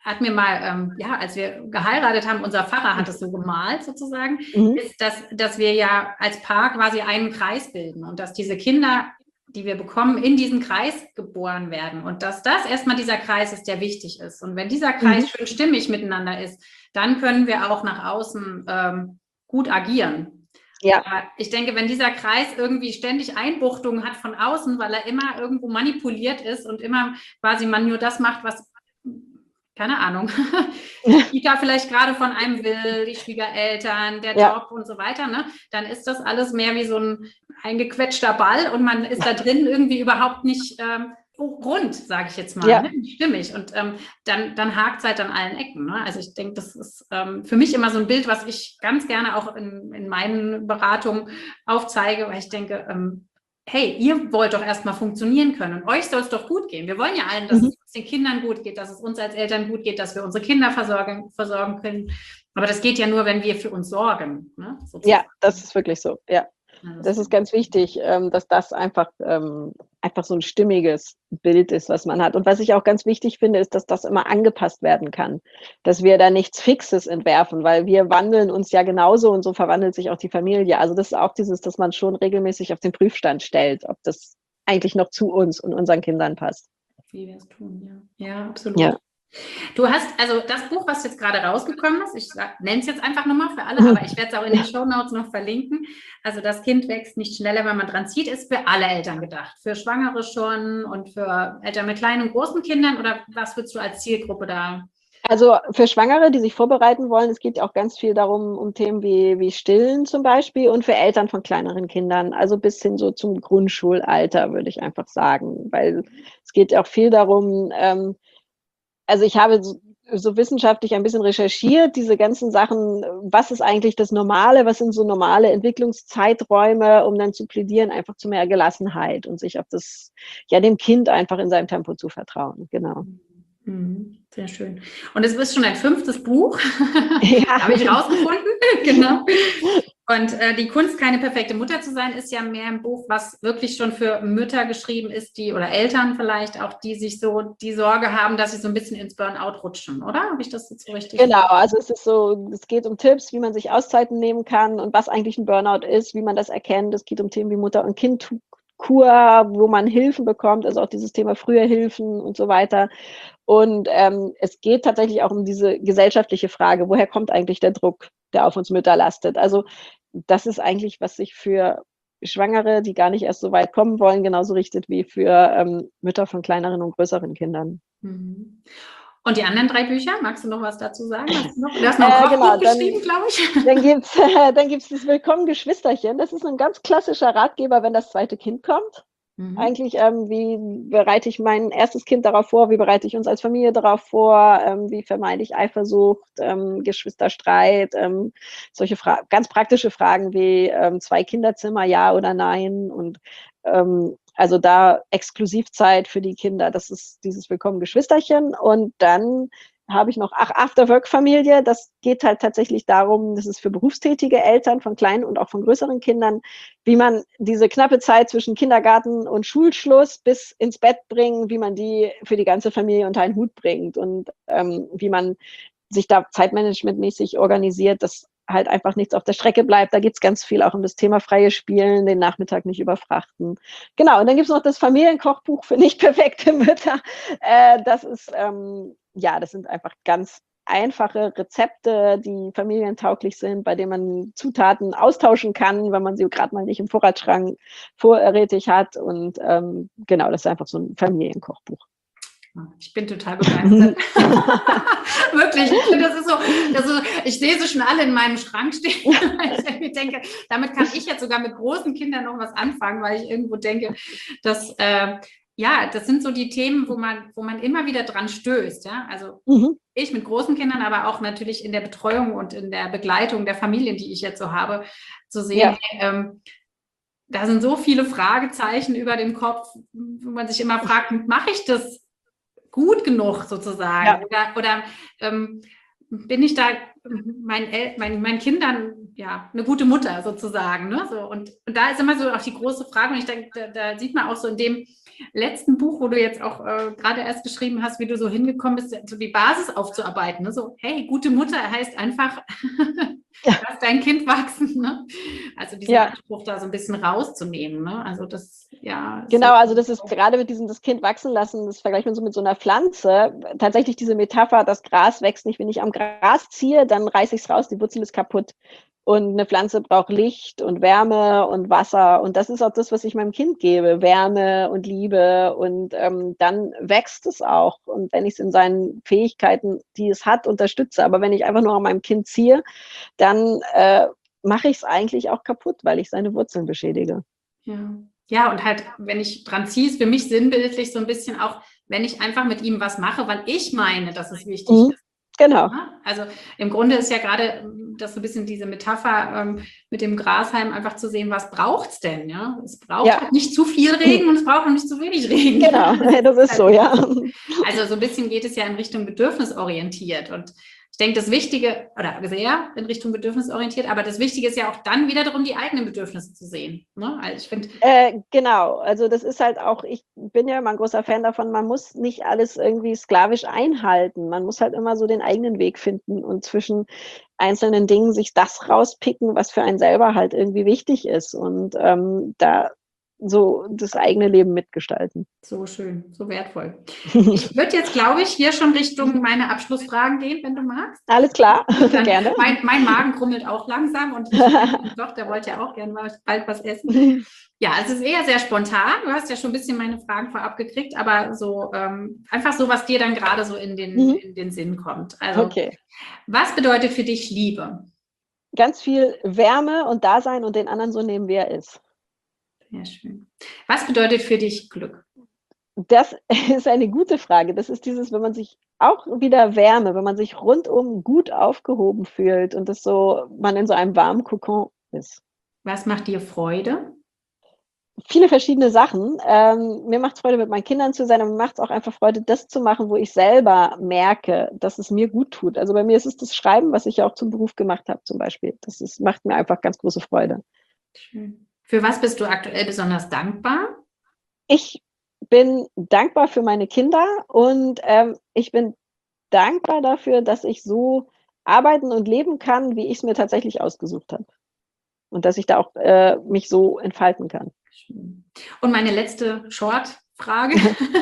hat mir mal, als wir geheiratet haben, unser Pfarrer hat es so gemalt sozusagen, ist, dass wir ja als Paar quasi einen Kreis bilden und dass diese Kinder, die wir bekommen, in diesen Kreis geboren werden und dass das erstmal dieser Kreis ist, der wichtig ist. Und wenn dieser Kreis schön stimmig miteinander ist, dann können wir auch nach außen gut agieren. Ja. Aber ich denke, wenn dieser Kreis irgendwie ständig Einbuchtungen hat von außen, weil er immer irgendwo manipuliert ist und immer quasi man nur das macht, was, keine Ahnung, die Kita vielleicht gerade von einem will, die Schwiegereltern, der Job und so weiter, ne? Dann ist das alles mehr wie so ein gequetschter Ball und man ist da drin irgendwie überhaupt nicht rund, sage ich jetzt mal, ne? Stimmig. Und dann hakt es halt an allen Ecken. Ne? Also ich denke, das ist für mich immer so ein Bild, was ich ganz gerne auch in meinen Beratungen aufzeige, weil ich denke, hey, ihr wollt doch erstmal funktionieren können und euch soll es doch gut gehen. Wir wollen ja allen, dass es den Kindern gut geht, dass es uns als Eltern gut geht, dass wir unsere Kinder versorgen können. Aber das geht ja nur, wenn wir für uns sorgen. Ne? Ja, das ist wirklich so, ja. Das ist ganz wichtig, dass das einfach so ein stimmiges Bild ist, was man hat. Und was ich auch ganz wichtig finde, ist, dass das immer angepasst werden kann. Dass wir da nichts Fixes entwerfen, weil wir wandeln uns ja genauso und so verwandelt sich auch die Familie. Also das ist auch dieses, dass man schon regelmäßig auf den Prüfstand stellt, ob das eigentlich noch zu uns und unseren Kindern passt. Wie wir es tun, ja. Ja, absolut. Ja. Du hast, also das Buch, was jetzt gerade rausgekommen ist, ich nenne es jetzt einfach nochmal für alle, aber ich werde es auch in den Shownotes noch verlinken. Also das Kind wächst nicht schneller, wenn man dran zieht, ist für alle Eltern gedacht. Für Schwangere schon und für Eltern mit kleinen und großen Kindern oder was würdest du als Zielgruppe da? Also für Schwangere, die sich vorbereiten wollen, es geht auch ganz viel darum, um Themen wie Stillen zum Beispiel und für Eltern von kleineren Kindern, also bis hin so zum Grundschulalter, würde ich einfach sagen, weil es geht auch viel darum, also ich habe so wissenschaftlich ein bisschen recherchiert, diese ganzen Sachen, was ist eigentlich das Normale, was sind so normale Entwicklungszeiträume, um dann zu plädieren, einfach zu mehr Gelassenheit und sich auf das, dem Kind einfach in seinem Tempo zu vertrauen, genau. Sehr schön. Und es ist schon ein 5. Buch, habe ich rausgefunden, genau. Und die Kunst, keine perfekte Mutter zu sein, ist ja mehr ein Buch, was wirklich schon für Mütter geschrieben ist, oder Eltern vielleicht auch, die sich so die Sorge haben, dass sie so ein bisschen ins Burnout rutschen, oder? Habe ich das jetzt so richtig? Genau, also es ist so, es geht um Tipps, wie man sich Auszeiten nehmen kann und was eigentlich ein Burnout ist, wie man das erkennt. Es geht um Themen wie Mutter- und Kindkur, wo man Hilfen bekommt, also auch dieses Thema frühe Hilfen und so weiter. Und es geht tatsächlich auch um diese gesellschaftliche Frage, woher kommt eigentlich der Druck, der auf uns Mütter lastet? Also das ist eigentlich, was sich für Schwangere, die gar nicht erst so weit kommen wollen, genauso richtet wie für Mütter von kleineren und größeren Kindern. Und die anderen 3 Bücher, magst du noch was dazu sagen? Du hast noch ein Kochbuch geschrieben, glaube ich. Dann gibt's das Willkommen Geschwisterchen. Das ist ein ganz klassischer Ratgeber, wenn das zweite Kind kommt. Eigentlich, wie bereite ich mein erstes Kind darauf vor, wie bereite ich uns als Familie darauf vor, wie vermeide ich Eifersucht, Geschwisterstreit, solche ganz praktische Fragen wie 2 Kinderzimmer, ja oder nein und also da Exklusivzeit für die Kinder, das ist dieses Willkommen Geschwisterchen und dann habe ich noch After-Work-Familie. Das geht halt tatsächlich darum, das ist für berufstätige Eltern von kleinen und auch von größeren Kindern, wie man diese knappe Zeit zwischen Kindergarten und Schulschluss bis ins Bett bringen, wie man die für die ganze Familie unter einen Hut bringt und wie man sich da zeitmanagementmäßig organisiert, dass halt einfach nichts auf der Strecke bleibt. Da geht es ganz viel auch um das Thema freie Spielen, den Nachmittag nicht überfrachten. Genau, und dann gibt es noch das Familienkochbuch für nicht perfekte Mütter. Das ist das sind einfach ganz einfache Rezepte, die familientauglich sind, bei denen man Zutaten austauschen kann, wenn man sie gerade mal nicht im Vorratsschrank vorrätig hat. Und genau, das ist einfach so ein Familienkochbuch. Ich bin total begeistert. Wirklich, ich finde, das ist so, ich sehe sie schon alle in meinem Schrank stehen, weil ich denke, damit kann ich jetzt sogar mit großen Kindern noch was anfangen, weil ich irgendwo denke, dass das sind so die Themen, wo man immer wieder dran stößt. Ja? Also ich mit großen Kindern, aber auch natürlich in der Betreuung und in der Begleitung der Familien, die ich jetzt so habe, zu sehen, da sind so viele Fragezeichen über dem Kopf, wo man sich immer fragt, mache ich das gut genug sozusagen? Oder bin ich da meinen Kindern eine gute Mutter sozusagen? Ne? So, und da ist immer so auch die große Frage, und ich denke, da sieht man auch so in dem, letzten Buch, wo du jetzt auch gerade erst geschrieben hast, wie du so hingekommen bist, so die Basis aufzuarbeiten. Ne? So, hey, gute Mutter heißt einfach, lass dein Kind wachsen. Ne? Also diesen Anspruch da so ein bisschen rauszunehmen. Ne? Also das, ja. Genau, so, also das ist gerade mit diesem das Kind wachsen lassen, das vergleicht man so mit so einer Pflanze. Tatsächlich diese Metapher, das Gras wächst nicht. Wenn ich am Gras ziehe, dann reiße ich es raus, die Wurzel ist kaputt. Und eine Pflanze braucht Licht und Wärme und Wasser. Und das ist auch das, was ich meinem Kind gebe. Wärme und Liebe. Und dann wächst es auch. Und wenn ich es in seinen Fähigkeiten, die es hat, unterstütze. Aber wenn ich einfach nur an meinem Kind ziehe, dann mache ich es eigentlich auch kaputt, weil ich seine Wurzeln beschädige. Ja, und halt, wenn ich dran ziehe, ist für mich sinnbildlich so ein bisschen auch, wenn ich einfach mit ihm was mache, weil ich meine, dass es wichtig ist. Genau. Also im Grunde ist ja gerade das so ein bisschen diese Metapher mit dem Grashalm, einfach zu sehen, was braucht es denn? Ja? Es braucht halt nicht zu viel Regen und es braucht auch nicht zu wenig Regen. Genau, das ist so, ja. Also so ein bisschen geht es ja in Richtung bedürfnisorientiert und ich denke, das Wichtige, oder sehr in Richtung bedürfnisorientiert, aber das Wichtige ist ja auch dann wieder darum, die eigenen Bedürfnisse zu sehen. Ne? Also ich finde. Genau, also das ist halt auch, ich bin ja immer ein großer Fan davon, man muss nicht alles irgendwie sklavisch einhalten. Man muss halt immer so den eigenen Weg finden und zwischen einzelnen Dingen sich das rauspicken, was für einen selber halt irgendwie wichtig ist und da so das eigene Leben mitgestalten. So schön, so wertvoll. Ich würde jetzt, glaube ich, hier schon Richtung meine Abschlussfragen gehen, wenn du magst. Alles klar, gerne. Mein Magen krummelt auch langsam und doch, der wollte ja auch gerne mal bald was essen. Ja, es ist eher sehr spontan. Du hast ja schon ein bisschen meine Fragen vorab gekriegt, aber so einfach so, was dir dann gerade so in den Sinn kommt. Also, was bedeutet für dich Liebe? Ganz viel Wärme und Dasein und den anderen so nehmen, wie er ist. Sehr schön. Was bedeutet für dich Glück? Das ist eine gute Frage. Das ist dieses, wenn man sich auch wieder Wärme, wenn man sich rundum gut aufgehoben fühlt und das so, man in so einem warmen Kokon ist. Was macht dir Freude? Viele verschiedene Sachen. Mir macht es Freude, mit meinen Kindern zu sein, aber mir macht es auch einfach Freude, das zu machen, wo ich selber merke, dass es mir gut tut. Also bei mir ist es das Schreiben, was ich ja auch zum Beruf gemacht habe zum Beispiel. Macht mir einfach ganz große Freude. Schön. Für was bist du aktuell besonders dankbar? Ich bin dankbar für meine Kinder und ich bin dankbar dafür, dass ich so arbeiten und leben kann, wie ich es mir tatsächlich ausgesucht habe. Und dass ich da auch mich so entfalten kann. Und meine letzte Short-Frage.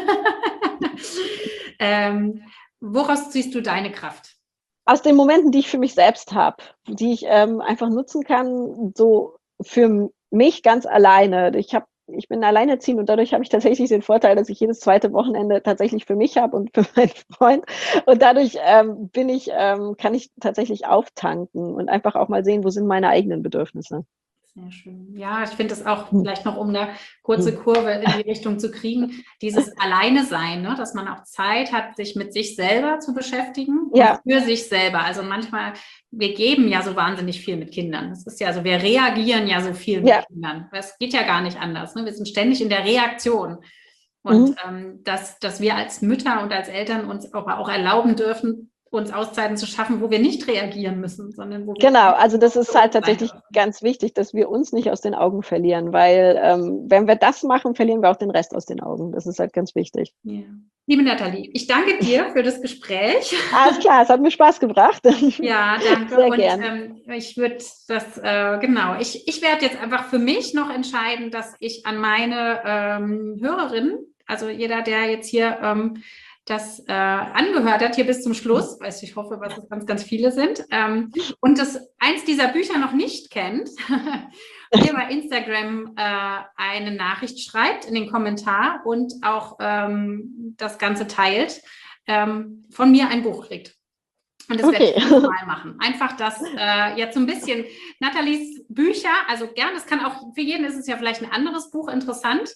Woraus ziehst du deine Kraft? Aus den Momenten, die ich für mich selbst habe, die ich einfach nutzen kann, so für mich ganz alleine. Ich bin alleinerziehend und dadurch habe ich tatsächlich den Vorteil, dass ich jedes zweite Wochenende tatsächlich für mich habe und für meinen Freund. Und dadurch kann ich tatsächlich auftanken und einfach auch mal sehen, wo sind meine eigenen Bedürfnisse. Sehr schön. Ja, ich finde es auch vielleicht noch, um eine kurze Kurve in die Richtung zu kriegen, dieses Alleine-Sein, ne? Dass man auch Zeit hat, sich mit sich selber zu beschäftigen und für sich selber. Also manchmal, wir geben ja so wahnsinnig viel mit Kindern. Das ist ja so, wir reagieren ja so viel mit Kindern. Das geht ja gar nicht anders. Ne? Wir sind ständig in der Reaktion. Und dass wir als Mütter und als Eltern uns auch erlauben dürfen, uns Auszeiten zu schaffen, wo wir nicht reagieren müssen, sondern wo wir. Genau, also das ist halt tatsächlich ganz wichtig, dass wir uns nicht aus den Augen verlieren, weil wenn wir das machen, verlieren wir auch den Rest aus den Augen. Das ist halt ganz wichtig. Ja. Liebe Nathalie, ich danke dir für das Gespräch. Alles klar, es hat mir Spaß gebracht. Ja, danke. Sehr gern. Ich würde das, ich werde jetzt einfach für mich noch entscheiden, dass ich an meine Hörerinnen, also jeder, der jetzt hier das angehört hat, hier bis zum Schluss, weil ich hoffe, dass es ganz, ganz viele sind, und das eins dieser Bücher noch nicht kennt, mir bei Instagram eine Nachricht schreibt in den Kommentar und auch das Ganze teilt, von mir ein Buch kriegt. Und das werde ich mal machen. Einfach das jetzt so ein bisschen Nathalies Bücher, also gern, es kann auch, für jeden ist es ja vielleicht ein anderes Buch interessant,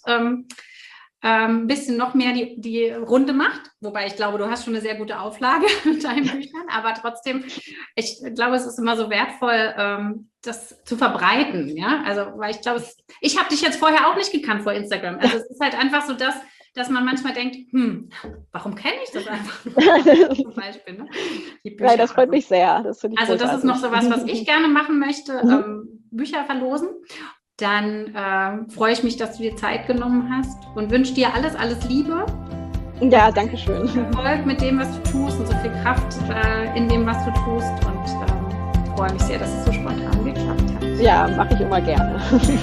ein bisschen noch mehr die Runde macht, wobei ich glaube, du hast schon eine sehr gute Auflage mit deinen Büchern, aber trotzdem, ich glaube, es ist immer so wertvoll, das zu verbreiten, ja, also, weil ich glaube, ich habe dich jetzt vorher auch nicht gekannt vor Instagram, also es ist halt einfach so dass man manchmal denkt, warum kenne ich das einfach? Zum Beispiel, ne? Ja, das freut mich sehr. Das ist noch so was ich gerne machen möchte, Bücher verlosen. dann freue ich mich, dass du dir Zeit genommen hast und wünsche dir alles, alles Liebe. Ja, danke schön. Erfolg mit dem, was du tust und so viel Kraft in dem, was du tust und freue mich sehr, dass es so spontan geklappt hat. Ja, mache ich immer gerne.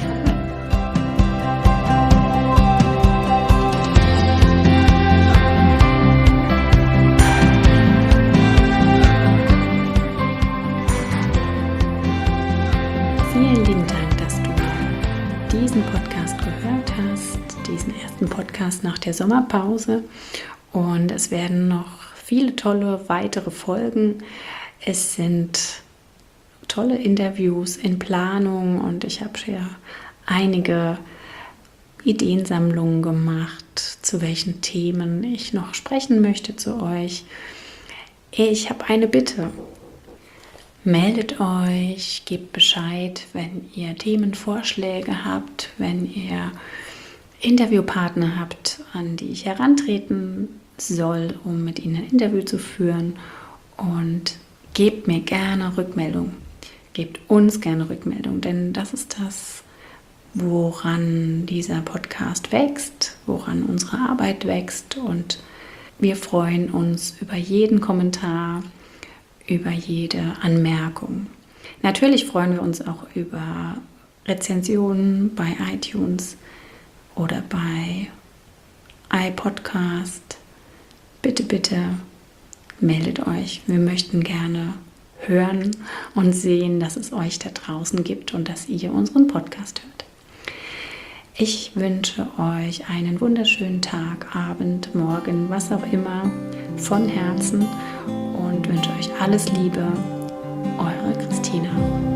Vielen lieben Dank, dass du diesen Podcast gehört hast, diesen ersten Podcast nach der Sommerpause. Und es werden noch viele tolle weitere Folgen. Es sind tolle Interviews in Planung und ich habe ja einige Ideensammlungen gemacht, zu welchen Themen ich noch sprechen möchte zu euch. Ich habe eine Bitte. Meldet euch, gebt Bescheid, wenn ihr Themenvorschläge habt, wenn ihr Interviewpartner habt, an die ich herantreten soll, um mit ihnen ein Interview zu führen. Und gebt mir gerne Rückmeldung. Gebt uns gerne Rückmeldung, denn das ist das, woran dieser Podcast wächst, woran unsere Arbeit wächst. Und wir freuen uns über jeden Kommentar, über jede Anmerkung. Natürlich freuen wir uns auch über Rezensionen bei iTunes oder bei iPodcast. Bitte, bitte meldet euch. Wir möchten gerne hören und sehen, dass es euch da draußen gibt und dass ihr unseren Podcast hört. Ich wünsche euch einen wunderschönen Tag, Abend, Morgen, was auch immer, von Herzen und wünsche euch alles Liebe. Eure Christina.